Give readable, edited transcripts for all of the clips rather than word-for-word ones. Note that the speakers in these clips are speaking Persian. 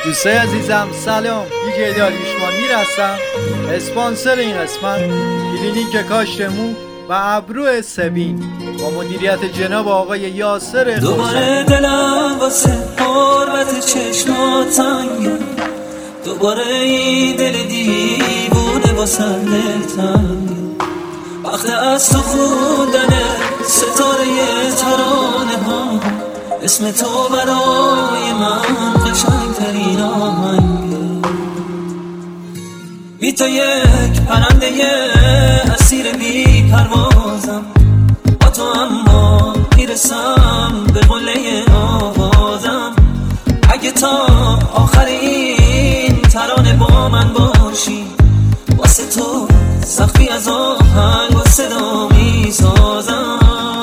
دوستای عزیزم سلام، دیجی داریوشمان هستم، اسپانسر این قسمت کلینیک کاشت مو و ابرو سبین با مدیریت جناب آقای یاسر. دوباره دلم واسه حرمت چشمات تنگه، دوباره این دل دیوونه واسه تنگه، وقت از تو خوندن ستاره ترانه ها، اسم تو برای من قشنگترین آهنگه. بی تو یک پرنده اسیر بی پروازم، با تو اما میرسم به قله آوازم. اگه تا آخر این ترانه با من باشی، واسه تو سقفی از آهنگ و صدا میسازم.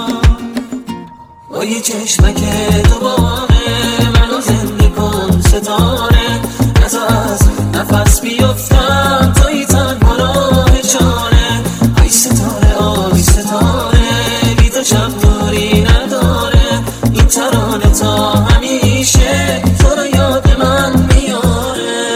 با یه چشمک دوباره منو زنده کن ستاره، نزا از نفس بیفتم توی تنها راه چاره. آی ستاره آی ستاره، بی تو شب دوری نداره، این ترانه تا همیشه تو رو یاد من میاره.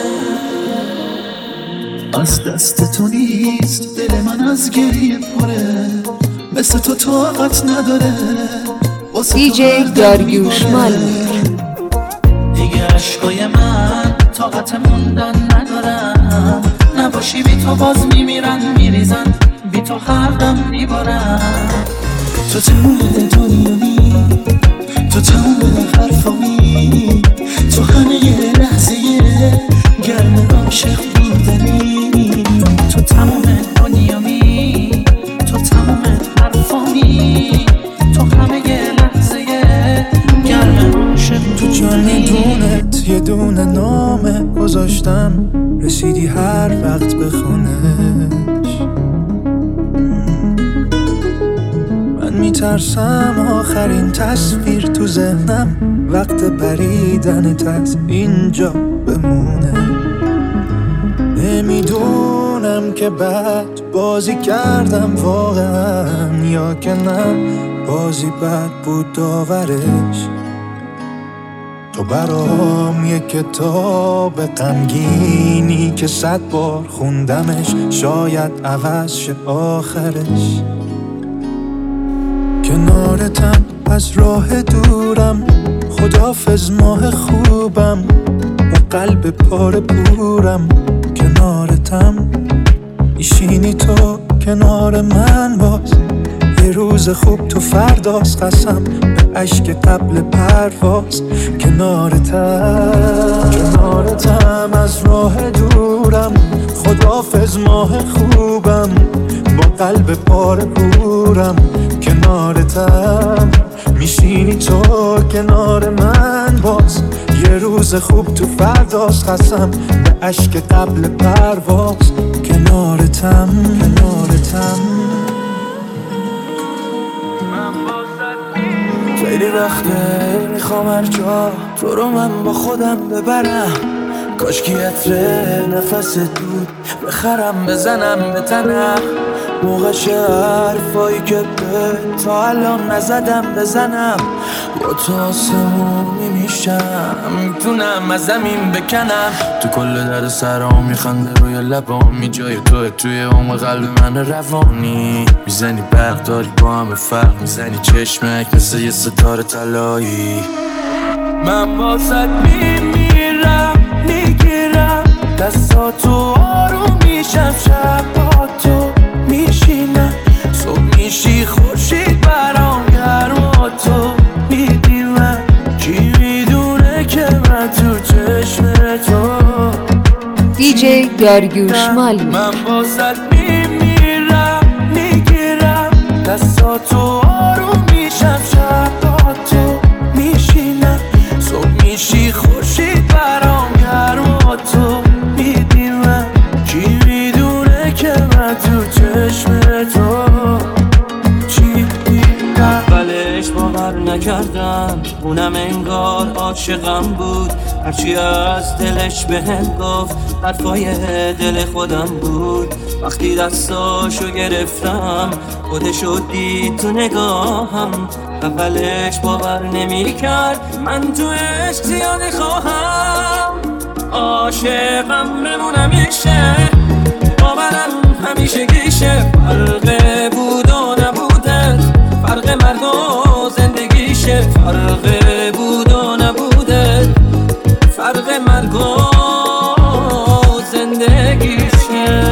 از دست تو نیست دل من از گریه پره، مثل تو طاقت نداره دیجی داریوشمان. دیگه عشقای من طاقت موندن ندارن، نباشی بی تو باز میمیرن میریزن، بی تو خلقم میبارن. تو تموم دنیایی، تو تموم حرفایی، تو همه یه لحظه گرم عاشق بودنی. تو تموم دنیایی، تو تموم حرفایی، تو همه یه لحظه گرم عاشق. تو جانیدونت یه دونه نامه گذاشتم، رسیدی هر وقت بخونش. من میترسم آخرین تصویر تو ذهنم وقت پریدنت از اینجا بمونه. نمیدونم که بعد بازی کردم واقعا یا که نه، بازی بد بود داورش. تو برام یه کتاب غمگینی که 100 بار خوندمش، شاید عوض شه آخرش. کنارتم از راه دورم، خدافظ ماه خوبم و قلب پاره پورم. کنارتم میشینی تو کنار من، باز یه روز خوب تو فرداست، قسم به عشق قبل پرواز. کنارتم از راه دورم، خدافظ ماه خوبم با قلب پاره پورم. کنارتم میشینی تو کنار من، باز یه روز خوب تو فرداست، قسم به عشق قبل پرواز. کنارتم خیلی وقته میخوام هر جا تو رو من با خودم ببرم، کاش که عطر نفست بود بخرم بزنم به تنم. موقعش حرفایی که به تا الان نزدم بزنم، با تو آسمونی میشم، میتونم از زمین بکنم. تو کل در سرام میخنده روی لبامی، جای توی عمق قلب من روانی. میزنی برق داری با همه فرق، میزنی چشمک مثل یه ستاره طلایی. من واسط میمیرم میگیرم دستاتو، آروم میشم شب با تو میشینم، صبح میشی خورشید برام گرم و تو میدی من. کی میدونه که من تو چشم تو دیجی داریوشمان. من واسط میمیرم میگیرم دستاتو، آروم میشم شب با تو میشینم، صبح میشی خورشید برام گرم و تو میدی من. کی میدونه که من تو چشم تو چی دیدم. اولش باور نکردم، اونم انگار عاشقم بود. هرچی از دلش بهم گفت حرفای دل خودم بود. وقتی دستاشو گرفتم خودشو دید تو نگاهم. اولش باور نمی کرد من تو عشق زیاده خواهم. عاشقم بمونم میشه، باورم همیشه گیشه. فرق بود و نبوده، فرق مرگ و زندگیشه. فرق بود و نبوده، فرق مرگ و زندگیشه.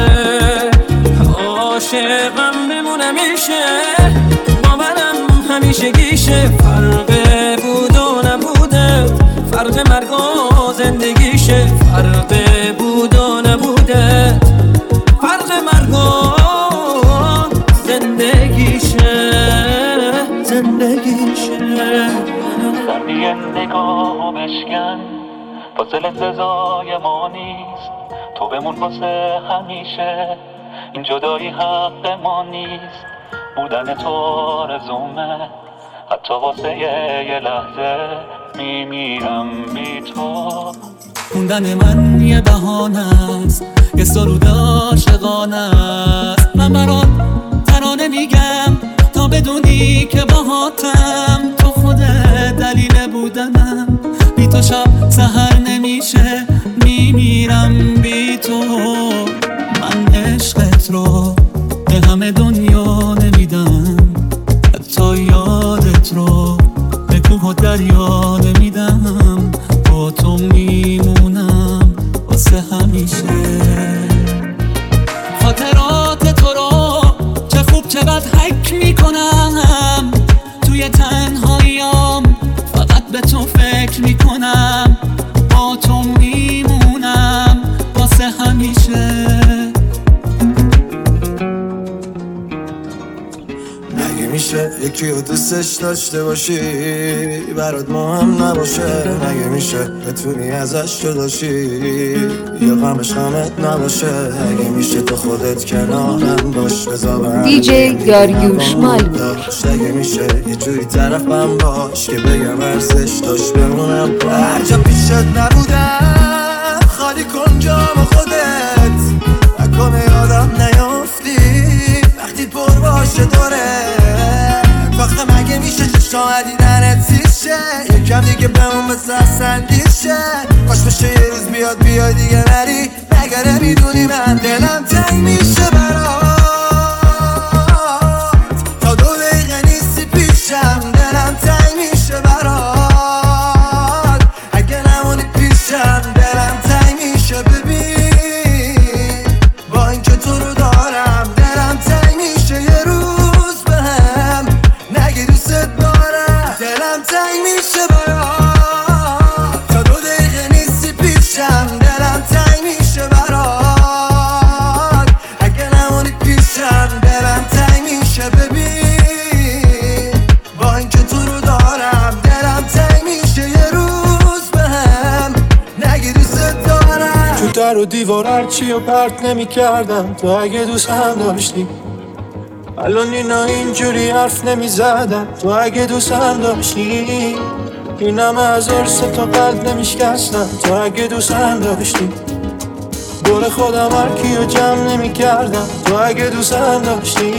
عاشقم بمونم میشه، باورم همیشه گیشه. فرق بود و نبوده، فرق مرگ و زندگیشه. فرق بود و نبوده، فرق مرگ و زندگیشه. سردی نگاهو بشکن، فاصله سزای ما نیست. تو بمون واسه همیشه، این جدایی حق ما نیست. بودن تو آرزومه، حتی واسه یه لحظه میمیرم بی تو. موندن من یه بهانه است، یه سرود عاشقانه است. من برات ترانه میگم تا بدونی که باهاتم. تو خودت دلیل بودنم، بی تو شب سحر نمیشه، میمیرم بی تو. من عشقت رو به همه دنیا نمیدم، حتی یادت رو به کوه و دریا نمیدم. با تو میمونم واسه همیشه. خاطرات تو رو چه خوب چه بد حک میکنم. توی تنهاییام فقط به تو فکر میکنم. با تو میمونم واسه همیشه. میشه یکی رو دوستش داشته باشی برات مهم نباشه؟ مگه میشه بتونی ازش جداشی یا غمش غمت نباشه؟ مگه میشه تو خودت کنارم باش بذار دیجی داریوش مالی. مگه میشه یه جوری طرفم باش که بگم ارزش داشت بمونم؟ هر جا پیشت نبودم خالی کن جام خودت، نکنه یادم نیافتی وقتی پر باشه دوره. آخه مگه میشه چشم دیدنت سیز شه؟ یکم دیگه بمون مثل اصلا دیر شه. کاش بشه یه روز بیاد دیگه نری، مگه نمیدونی من دلم تنگ میشه برات. تا 2 دقیقه نیستی پیشم دلم تنگ میشه برات. اگه نمونی پیشم دلم تنگ میشه. ببین با اینکه تو رو دارم دلم تنگ میشه. یه روز بهم نگی دوست دارم، دلم تنگ میشه برات. تا 2 دقیقه نیستی پیشم دلم تنگ میشه برات. اگه نمونی پیشم دلم تنگ میشه. ببین با اینکه تو رو دارم دلم تنگ میشه. یه روز بهم نگی دوست دارم. تو در و دیوار هرچی و پرت نمی کردم تو اگه دوست هم داشتی. الان اینا اینجوری حرف نمی زدم تو اگه دوست هم داشتی. این همه از ارس تو قلب نمی شکستم تو اگه دوست هم داشتی. دور خودم هرکی و جمع نمی کردم تو اگه دوست هم داشتی.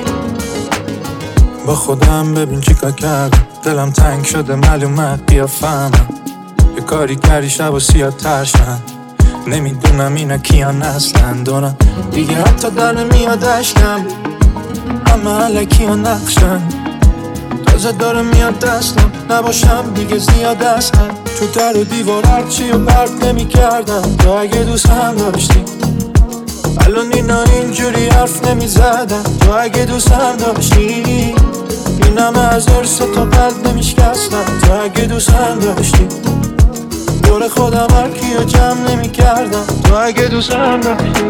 با خودم ببین چیکار کردم، دلم تنگ شده معلومه قیافم. یه کاری کردی شب و سیاه ترشن، نمیدونم اینا کیان اصلا دونم دیگه حتی در نمیاد اشکم. همه علکی ها نقشن، تازه داره میاد دستم نباشم دیگه زیاد اصلا. تو در و دیوار هرچی و پرت نمی کردم تو اگه دوست هم داشتی. الان اینا اینجوری حرف نمی زدم تو اگه دوست هم داشتی. این همه از ارس تو قلب نمی شکستم تو اگه دوست هم داشتی. دور خودم هرکی و جمع نمی کردم تو اگه دوست هم داشتی.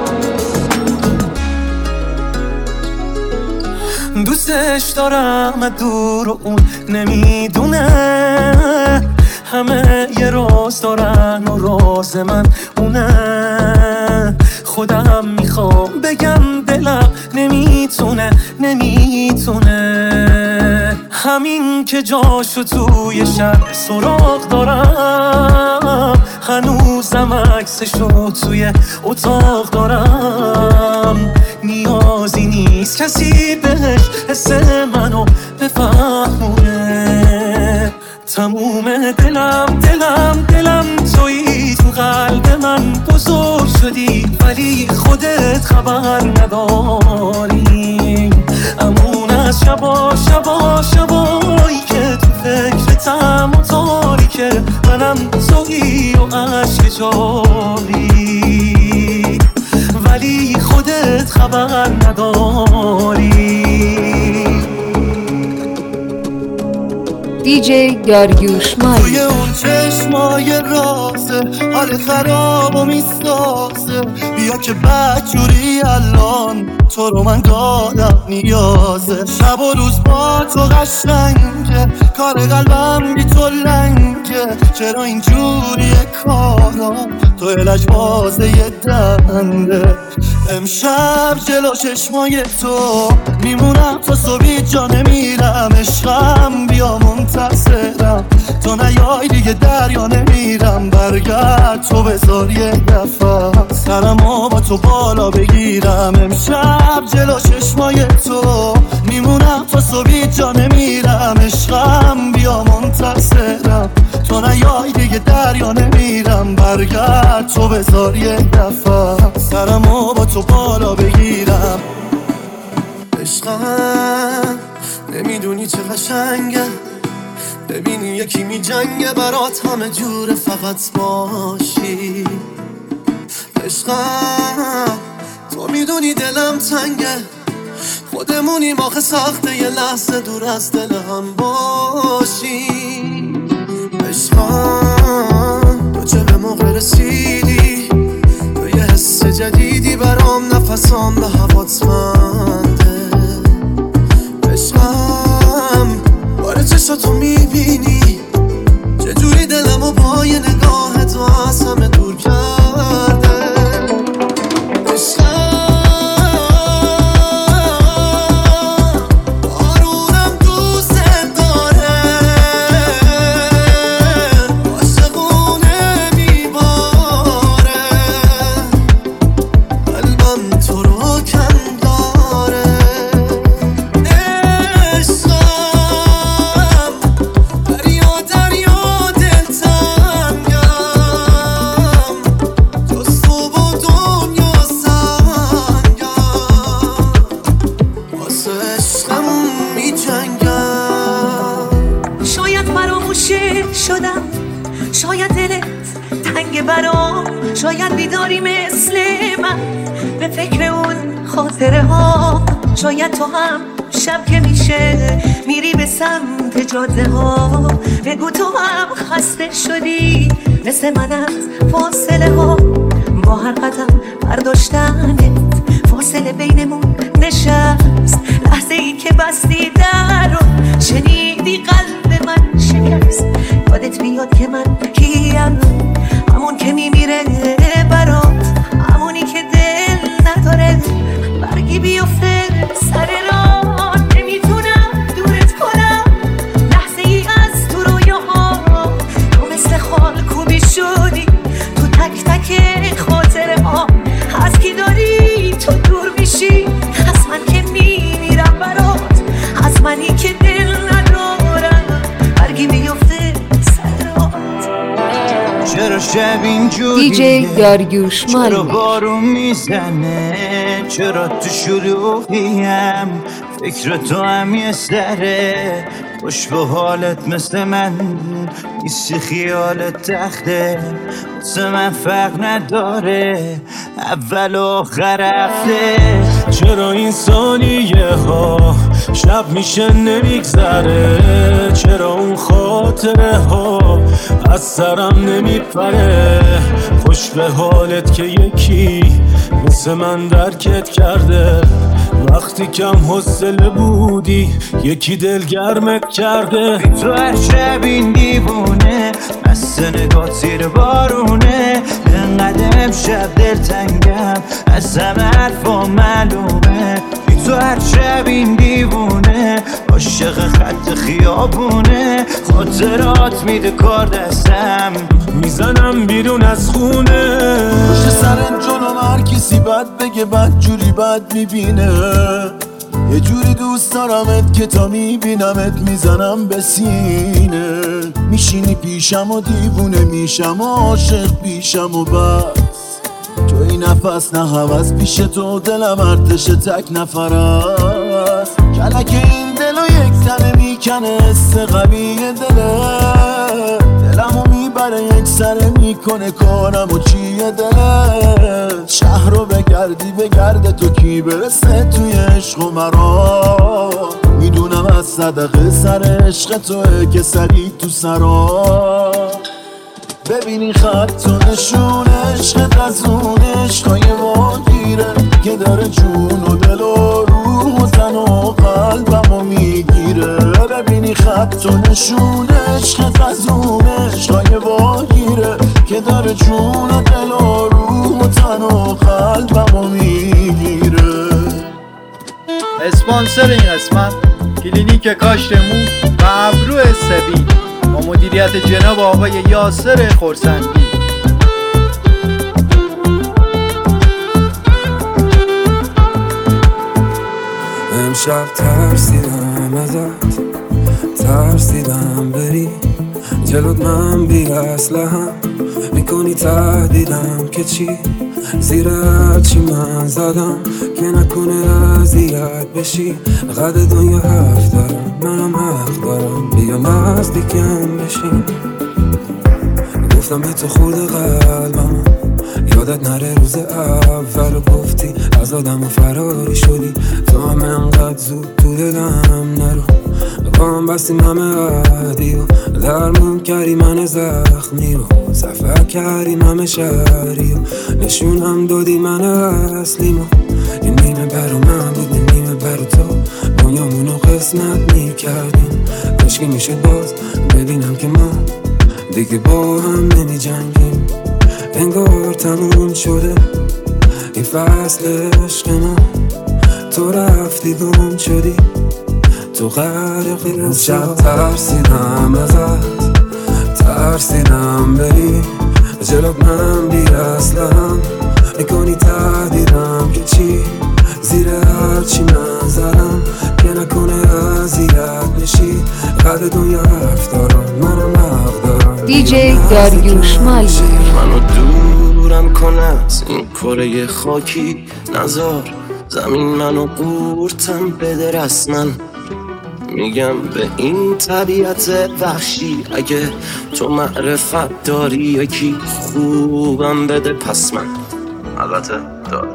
دوستش دارم دور و اون نمیدونه. همه یه راز دارن و راز من اونه. خودم میخوام بگم دلم نمیتونه. همه همین که جاشو توی شب سراغ دارم، هنوزم عکسشو توی اتاق دارم. نیازی نیست کسی بهش حس منو بفهمونه. تموم دلم تویی، تو قلب من بزرگ شدی ولی خودت خبر نداری. امون از شبایی که تو فکرتم و تاریکه، منم تویی و عشق جاری ولی خودت خبر نداری. دیجی داریوش مالی توی اون چشمای رازه حال خراب و میسازه. بیا که بدجوری الان تو رو من دادم نیازه. شب و روز با تو قشنگه، کار قلبم بی تو لنگه. چرا اینجوریه کارا، تو علج بازه یه دنده. امشب جلو چشمای تو میمونم تا صبحی جا نمیرم. عشقم بیا منتظرم، تو نیای دیگه دریا نمیرم. برگرد تو بذار یه دفعه سرمو با تو بالا بگیرم. امشب جلو چشمای تو میمونم تا صبحی جا نمیرم. عشقم بیا منتظرم، تو نیای دیگه دریا نمیرم. برگرد تو بذار یه دفعه سرمو با تو بالا بگیرم. عشقم نمیدونی چه قشنگه، ببینی یکی می جنگه برات همه جوره فقط باشی. عشقم تو میدونی دلم تنگه، خودمونیم آخه سخته یه لحظه دور از دل هم باشی. عشقم تو چه به موقع رسیدی، تو یه حس جدیدی برام، نفسام به هوات منده. عشقم باره چشاتو میبینی، چجوری دلمو با یه نگاه تو از همه دور کرده. بارونم دوست داره، عاشقونه میباره، قلبم تو رو کم داره. عشقم دریا دلتنگم، جز تو و دنیا سنگم، واسه عشقم میجنگم. شاید فراموشه شدم، شاید دلت تنگ برام، شاید بیداری مثل من به فکر اون خاطره ها. شاید تو هم شب که میشه میری به سمت جاده ها. بگو تو هم خسته شدی مثل من از فاصله ها. با هر قدم برداشتنت فاصله بینمون نشست. لحظه ای که بستی در رو شنیدی قلب من شکست. یادت بیاد که من کیم، همون که میمیره برات، همونی که دل نداره برگی بیفته سر راه. نمیتونم دورت کنم لحظه ای از تو رویاها. تو مثل خال کوبی شدی تو تک تک خاطره ها. از کی داری تو دور میشی، از من که میمیرم برات، از منی که دل ندارم برگی بیفته سر راه. چرا شب اینجوریه، دیجی داریوش مالی چرا بارون میزنه، چرا تو شلوغیم، فکر تو هم یه سره. خوش به حالت مثل من نیستی، خیالت تخته واسه من فرق نداره اول و آخر هفته. چرا این ثانیه ها شب میشه نمیگذره، چرا اون خاطره ها از سرم نمیپره. خوش به حالت که یکی مثل من درکت کرده، وقتی کم حوصله بودی یکی دلگرمت کرده. تو هر شب این دیوونه مست نگاه زیر بارونه، انقدر امشب دلتنگم از همه حرفا معلومه. تو هر شب این دیوونه عاشق خط خیابونه، خاطرات میده کار دستم، میزنم بیرون از خونه. پشت سرم جلوم هر کسی بد بگه بد جوری بد میبینه، یه جوری دوست دارمت که تا میبینمت میزنم به سینه. میشینی پیشم و دیوونه میشم و عاشق پیشم و بس، تو این نفس نه هوس پیش تو دلم ارتش تک نفر است. کلک این دلو یک تنه میکنه حس قوی دله، دلمو میبره یک سره میکنه کارم و چیه دله. شهر رو بگردی بگرده تو کی برسه توی عشق و مرا، میدونم از صدقه سر عشق توه که سری تو سرا. ببینی خط و نشون عشقت از اون عشقای واگیره که داره جون و دل و روح و تن و قلبمو میگیره. ببینی خط و نشون عشقت از اون عشقای واگیره که داره جون و دل و روح و تن و قلبمو میگیره. اسپانسر این قسمت کلینیک کاشت مو و ابرو سبیل با مدیریت جناب آقای یاسر خرسندی. امشب ترسیدم ازت، ترسیدم بری جلوت، من بی اسلحه‌ام میکنی تهدیدم که چی، زیر هرچی من زدم که نکنه اذیت بشی. قد دنیا حرف دارم منم حق دارم، بیا نزدیکم بشین. گفتم به تو خود قلبم یادت نره روز اول و گفتی از آدم و فراری شدی، تو هم انقدر زود تو دلم نرو. با هم بستیم همه عهدی و درمون کردی من زخمی و سفر کردیم همه شهری و نشون هم دادی من اصلیم. یه نیمه برا من بود نیمه برا تو، دنیامونو قسمت میکردیم. کاشکی میشد باز ببینم که ما دیگه با هم نمی جنگیم. انگار تموم شده این فصل عشق ما، تو رفتی گم شدی تو غرقی از شب. ترسیدم ازت، ترسیدم بری جلوت، من بی اسلحه‌ام میکنی تهدیدم که چی، زیر هرچی من زدم که نکنه اذیت بشی. قد دنیا حرف دارم منم حق دارم. دیجی داریوش مالی. منو دورم کن از این کره خاکی، نزار زمین منو قورتم بده رسما. میگم به این طبیعت وحشی اگه تو معرفت داری یکی خوبم بده پس من البته داره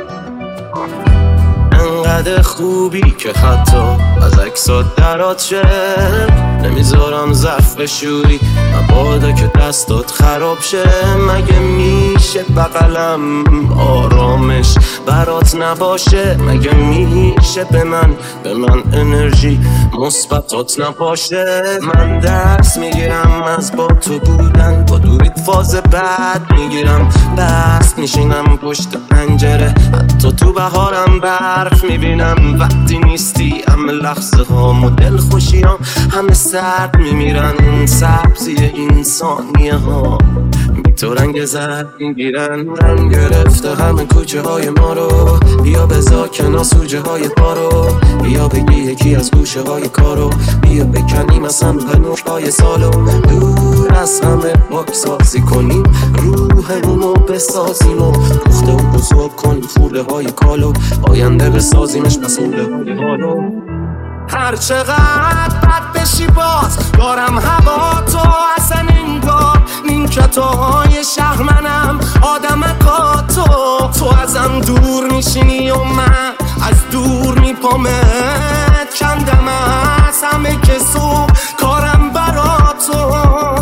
انقدر خوبی که حتی از عکسات درات شه. نمیذارم ظرف بشوری مبادا که دستات خراب شه. مگه میشه بغلم آرامش برات نباشه؟ مگه میشه به من انرژی مثبتات نباشه؟ من درس میگیرم از با تو بودن، با دوریت فاز بعد میگیرم بست میشینم پشت پنجره، حتی تو بهارم برف میبینم. وقتی نیستی همه لحظه ها مدل خوشیام همه سرد میمیرن، سبزی این ثانیه ها بی تو رنگ زرد میگیرن. رنگ گرفته همه کوچه های ما رو، بیا بذار کنار سوجه های پا رو، بیا بگی یکی از گوشه های کارو، بیا بکنیم از هم پنوش های سالو. دور از همه پاکسازی کنیم روحمونو بسازیم و پخته و بزرگ کنیم فوله های کالو، آینده بسازیمش مسئوله های حالو. هر چقدر بد بشی باز دارم هوا تو اصلا انگار نیمکتای شهر منم آدمکا تو ازم دور میشینی و من از دور میپامت کندم از همه کسو کارم برا تو.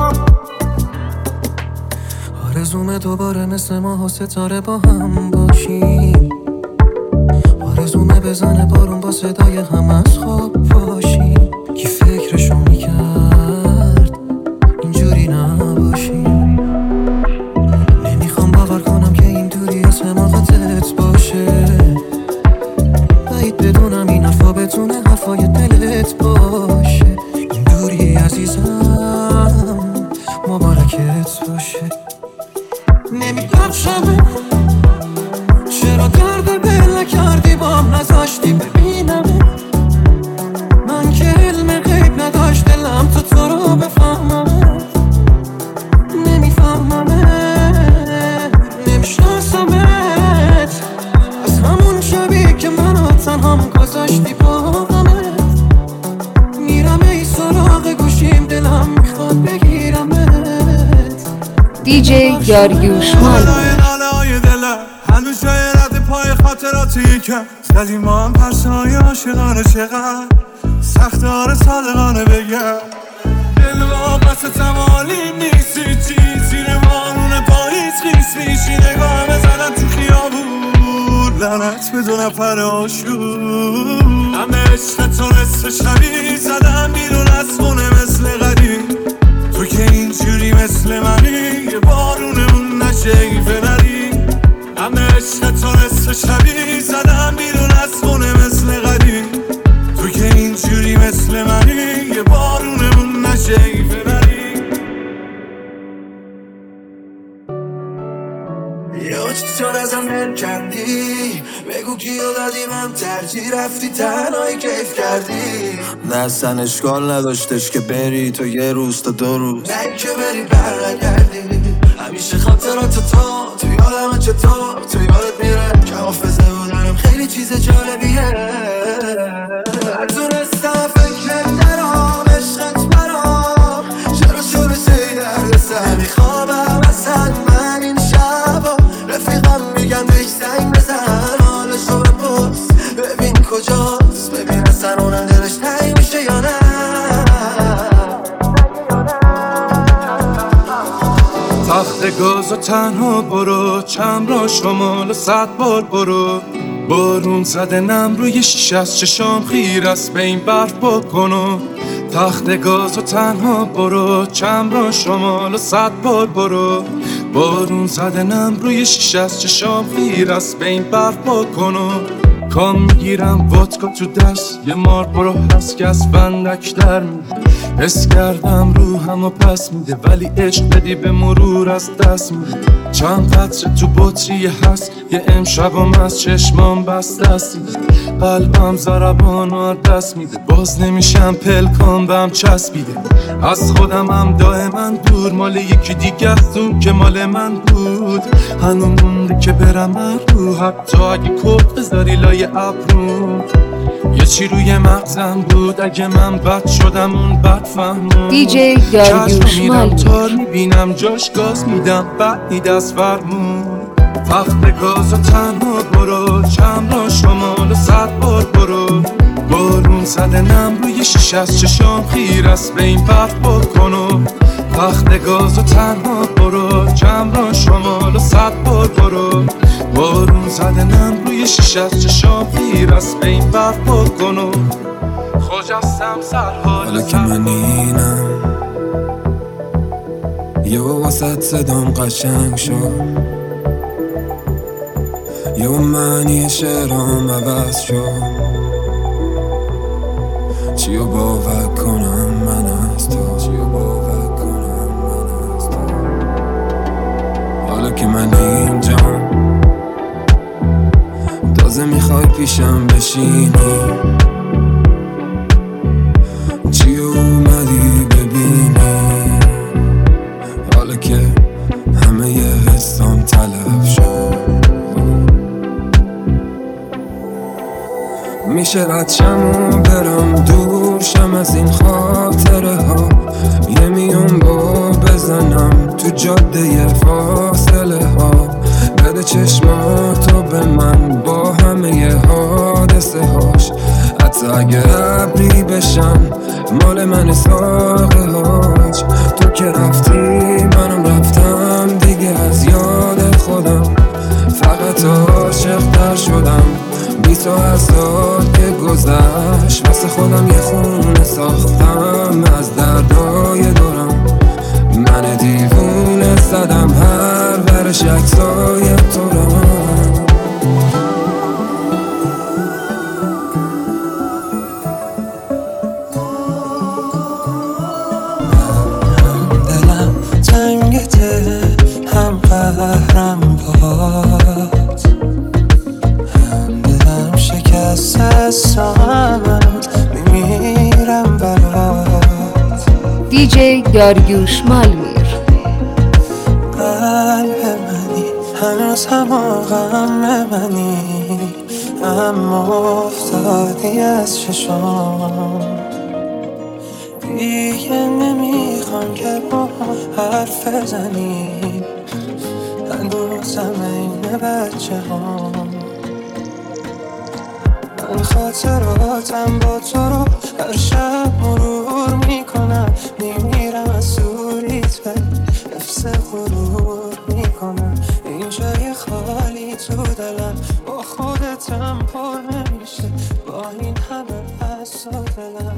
آرزومه دوباره مثل ماه و ستاره با هم باشیم، آرزومه بزنه بارون با صدای هم از خواب باشیم. کی فکرشو میکرد اینجوری نباشیم؟ نمیخوام باور کنم که این دوری از حماقتت باشه، باید بدونم این حرفا بتونه حرفای دلت باشه. این دوری عزیزم مبارکت باشه. نمیدونم شبه چرا درد دل نکردی بام نذاشتی ببینمه. من که علم غیب نداشت دلم تو رو بفهممه. نمیفهممه نمیشناسمت از همون شبی که منو تنهام گذاشتی با غمت. میرم ای سراغ گوشیم دلم میخواد بگیرمت. دیجی داریوش مال نالای دلم هنوز جای رد پای خاطراتی که زدیم ما هم پرسای عاشقانه. چقدر سخت آره صادقانه بگم دل واپس تمالیم نیستی. چی زیر بارون پاییز خیس میشی. نگاه بزنم تو خیابون لعنت به 2 نفر آشور. همه عشق تو نصف شبی زدم بیرون از خونه مثل قدیم. تو که اینجوری مثل منی یه بارونمون نشیفه نری. همه عشق تو نصف شبی زدم بیرون از خونه مثل قدیم. تو که اینجوری مثل منی یه بارونمون نشیفه نری. یا چون ازم دل کندی بگو کیو دادی من ترجیح رفتی تنهایی کیف کردی. نه اصلا اشکال نداشتش که بری تو 1 روز تا 2 روز. نه که بری برنگردی همیشه خاطرات تو یادم چطور تو یادت میره که حافظه بودنم خیلی چیز جالبیه. نتونستم فکرت نرام عشقت برام چرا شروع سی درد سر میخوابم اصلا من این شبا. رفیقم میگن بهش زنگ بزن حالشو بپرس ببین کجاست. ببین اصلا اونم دلش تنگ میشه یا نه. تخت گاز و تنها برو چمرا شمال 100 بار برو. بارون زده نم روی شیشه از چشام خیر است به این برف بکنو. تخت گاز و تنها برو چمرا شمال 100 بار برو. بارون زده نم روی شیشه از چشام خیر است به این برف بکنو. کام میگیرم واتکا تو دست یه مار برو هست که از بندک در میده. حس کردم روحم و پس میده ولی عشق بدی به مرور از دست میده. چند قطره تو بطری هست یه امشبم از چشمام بسته است. قلبم ضربان و دست میده باز نمیشم پلکام بهم چسبیده. از خودم هم دائما دور مال یکی دیگه است اون که مال من بود. هنوز مونده که برم رو حتی اگه کت بذاری لای ابرو. یه چی روی مغزم بود اگه من بد شدم اون بد فهمون. دیجی داریوش مال تار میبینم جاش گاز میدم بعد میدست فرمون. تخت گاز و تنها برو چمرا شمال 100 بار برو. بارون زده نم روی شیشه از چشام خیر است به این برف بکنو. تخت گاز و تنها برو چمرا شمال 100 بار برو. بارون زده نم روی شیشه از چشام خیر است به این برف بکنو. خجستم سرحال حالا که من اینم یه واسط صدام قشنگ شد. یه معنی شعرام عوض شد. چیو باور کنم من از تو. چیو باور کنم من از تو. حالا که من اینجام تازه میخوای پیشم بشینی. چیو اومدی ببینی. حالا که همه یه حسام تلف شد. میشه رد شم و برم دور شم از این خاطره ها. یه میون با بزنم تو جاده فاصله ها. بده چشماتو به من با همه حادثه هاش. حتی اگه ابری بشن مال من ساقه هاش. تو که رفتی منم رفتم دیگه از یاد خودم. فقط عاشق تر شدم بی تو از داد که گذشت. واسه خودم یه خونه ساختم از دردای دورم. من دیوونه زدم هر ورش عکسای تو را. داریوش مالمیر. قلب منی هنوز هم غم منی، اما افتادی از چشام. دیگه نمیخوام که با هم حرف بزنیم، هنوزم این بچه هم. من خاطراتم با تو رو هر شب مرور میکنم، میمیرم از دوریت به حفظ غرور میکنم. این جای خالی تو دلم با خودتم پر نمیشه، با این همه از تو دلم.